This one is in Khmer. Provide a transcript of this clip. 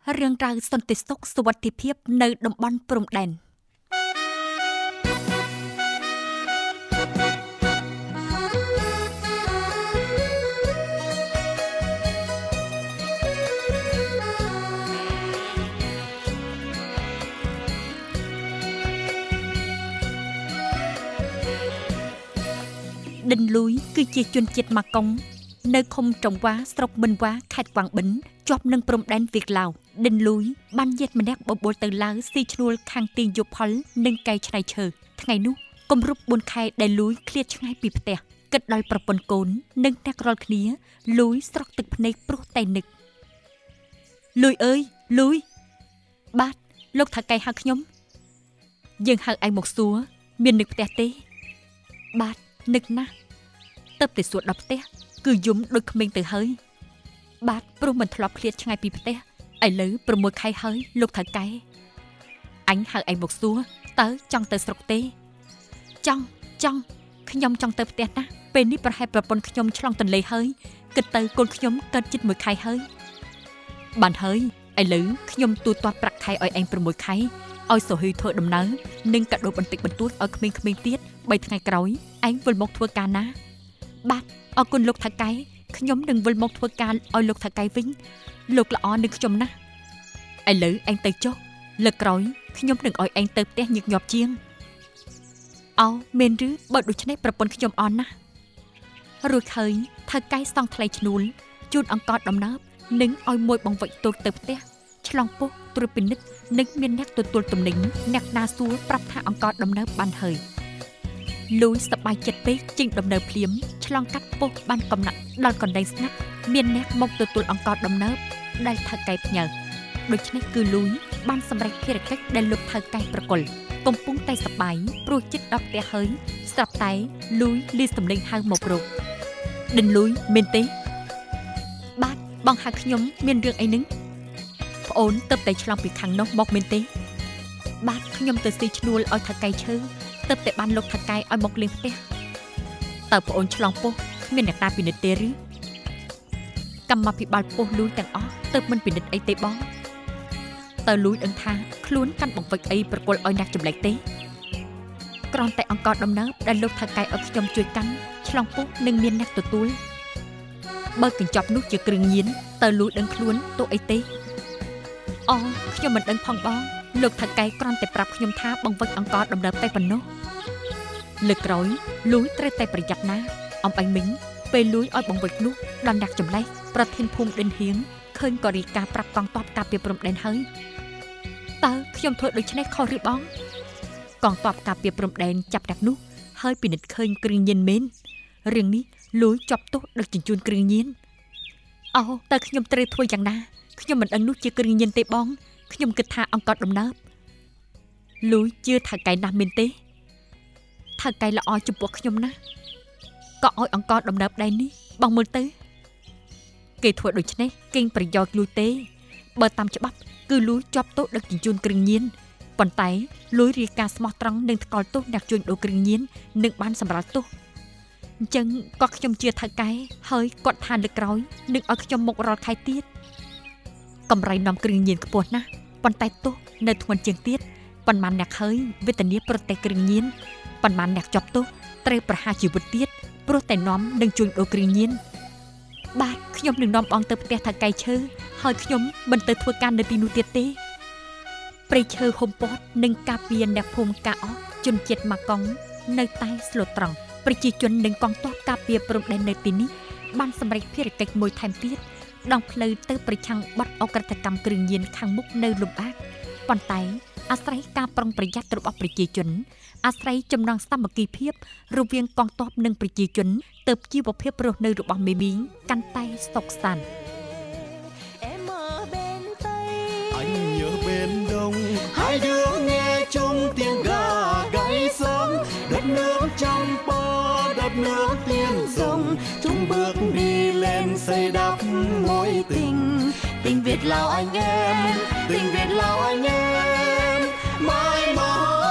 រឿងរ៉ាវសន្តិសុខសុវត្ថិភាពនៅតំបន់ព្រំដែនដិនលួយគឺជាជនជាតិម៉ាកុងនៅឃុំត្រង្វាស្រុកបិនវ៉ាខេត្តកវ៉ាងបិនជាប់នឹងព្រំដែនវៀតឡាវដិនលួយបានយាតម្នាក់បបួលទៅឡាវស៊ីឈ្នួលខាងទីយកផលនិងកែច្នៃឈើថ្ងៃនោះគម្រប់4ខែដែលលួយឃ្លាតឆ្ងាយពីផ្ទះគិតដល់ប្រពន្ធកូននិងអ្នករាល់គ្នាលួយស្រក់ទឹកភ្នែកព្រោះតែនឹកលួយអើយលួយបាទលោកថាកែហៅខ្ញុំយើងហៅឯងមកសួរមាននឹកផ្ទះទេបាទនឹកណាស់ទៅតែសួរដល់ផ្ទះគឺយំដូចក្មេងទៅហើយបាទព្រោះមិនធ្លាប់ឃ្លាតឆ្ងាយពីផ្ទះឥឡូវ6ខែហើយលោកថៅកែអញហៅឯងមកសួរតើចង់ទៅស្រុកទេចង់ខ្ញុំចង់ទៅផ្ទះណាពេលនេះប្រហែលប្រពន្ធខ្ញុំឆ្លងទន្លេហើយគិតទៅកូនខ្ញុំកើតជិត1ខែហើយបានហើយឥឡូវខ្ញុំទូទាត់ប្រាក់ខែឲ្យឯង6ខែឲ្យសុហ៊ីធ្វើដំណើរនិងកាដូបន្តិចបន្តួចឲ្យក្មេងៗទៀត3ថ្ងៃក្រោយឯងវិលមកធ្វើការណាបាទអរគុណលោកថៅកែខ្ញុំនឹងវិលមកធ្វើការឲ្យលោកថៅកែវិញលោកល្អនឹងខ្ញុំណាស់ឥឡូវឯងទៅចុះលើកក្រោយខ្ញុំនឹងឲ្យឯងទៅផ្ទះញឹកញាប់ជាងអោមែនឬបើដូច្នេះប្រពន្ធខ្ញុំអន់ណាស់រួចហើយថៅកែសង់ថ្លៃឈ្នួលជូនអង្ករដំណើបនិងឲ្យមួយបង្វិចទូលទៅផ្ទះឆ្លងពោះត្រួតពិនិត្យនិងមានអ្នកទទួលទំនិញអ្នកណាសួរប្រាប់ថាអង្ករដំណើបបានហើយលួយសប្បាយចិត្តពេកចេញដំណើរភ្លាមឆ្លងកាត់ពោះបានកំណាក់ដល់កន្លែងស្ងាត់មានអ្នកមកទទួលអង្ករដំណើបដែលថៅកែផ្ញើដូច្នេះគឺលួយបានសម្រេចភារកិច្ចដែលលោកថៅកែប្រគល់កំពុងតែសប្បាយព្រោះចិត្តដល់ផ្ទះហើយស្រាប់តែលួយលីសំឡេងហៅមករកដិនលួយមែនទេបាទបងហៅខ្ញុំមានរឿងអីនឹងប្អូនទៅតែឆ្លងពីខាងនោះមកមែនទេបាទខ្ញុំទៅស៊ីឈ្នួលឲ្យថៅកែឈើទៅតែបានលោកថៅកែឲ្យមកលេងផ្ទះតើប្អូនឆ្លងពោះគ្មានអ្នកណាពិនិត្យទេឬកម្មាភិបាលពោះលួយទាំងអស់ទៅមិនពិនិត្យអីទេបងតើលួយដឹងថាខ្លួនកាន់បង្វិចអីប្រគល់ឲ្យអ្នកចម្លែកទេគ្រាន់តែអង្គដំណើបដែលលោកថៅកែឲ្យខ្ញុំជួយកាន់ឆ្លងពោះនឹងមានអ្នកទទួលបើកញ្ចប់នោះជាគ្រឿងញៀនតើលួយដឹងខ្លួនទោះអីទេអូខ្ញុំមិនដឹងផងបងលោកថៅកែគ្រាន់តែប្រាប់ខ្ញុំថាបង្វិចអង្គដំណើបតែប៉ុណ្ណោះលើកក្រោយលួយត្រូវតែប្រយ័ត្នណាអំបញ្ញមិញពេលលួយឲ្យបង្វិចនោះដល់អ្នកចម្លែកប្រធានភូមិដិនហៀងឃើញក៏រីកាប្រាប់កងទ័ពការពារព្រំដែនហើយតើខ្ញុំធ្វើដូច្នេះខុសឬបងកងទ័ពការពារព្រំដែនចាប់អ្នកនោះហើយពិនិត្យឃើញគ្រឿងញៀនមែនរឿងនេះលួយជាប់ទោសដឹកជញ្ជូនគ្រឿងញៀនអូតើខ្ញុំត្រូវធ្វើយ៉ាងណាខ្ញុំមិនដឹងនោះជាគ្រឿងញៀនទេបងខ្ញុំគិតថាអង្កត់ដំណើបលួយជឿថៅកែណាស់មែនទេថៅកែល្អចំពោះខ្ញុំណាស់ក៏ឲ្យអង្កត់ដំណើបដែរនេះបងមើលទៅគេធ្វើដូច្នេះគេងប្រយោជន៍លួយទេបើតាមច្បាប់គឺលួយជាប់ទោសដឹកជញ្ជូនគ្រឿងញៀនប៉ុន្តែលួយរាយការណ៍ស្មោះត្រង់នឹងថ្កោលទោសអ្នកជួញដូរគ្រឿងញៀននឹងបានសម្រាលទោសអញ្ចឹងក៏ខ្ញុំជឿថៅកែហើយគាត់ថាលើកក្រោយនឹងឲ្យខ្ញុំមករាល់ខែទៀតកម្រៃនាំគ្រឿងញៀនខ្ពស់ណាស់ប៉ុន្តែទោសនៅធ្ងន់ជាងទៀតប៉ុន្មានអ្នកហើយវេទនាប្រទេសគ្រឿងញៀនប៉ុន្មានអ្នកជាប់ទោសត្រូវប្រហារជីវិតទៀតព្រោះតែនាំនឹងជួញដូរគ្រឿងញៀនបាទខ្ញុំនឹងនាំបងទៅផ្ទះថៅកែឈើហើយខ្ញុំមិនទៅធ្វើការនៅទីនោះទៀតទេព្រៃឈើហុំព័ទ្ធនិងការពារអ្នកភូមិកាអស់ជនជាតិម៉ាកុងនៅតែស្លូតត្រង់ប្រជាជននិងកងទ័ពការពារព្រំដែននៅទីនេះបានសម្រេចភារកិច្ចមួយថែមទៀតដងផ្លូវទៅប្រឆាំងបទអក្រិតកម្មគ្រឿងញៀនខាងមុខនៅលំអាកប៉ុន្តែអាស្រ័យការប្រុងប្រយ័ត្នរបស់ប្រជាជនអាស្រ័យចំណងសាមគ្គីភាពរវាងកងទ័ពនិងប្រជាជនទើបជីវភាពរស់នៅរបស់មេមីងកាន់តែសុខសាន្ត Anh nhớ bên đông hai đứa nghe chung tiếng gà gáy sớm đất nước trong po đất nước tiên rồng chung bước đi lên xây đắp mối tình Việt Lào anh em tình Việt Lào anh em mãi mãi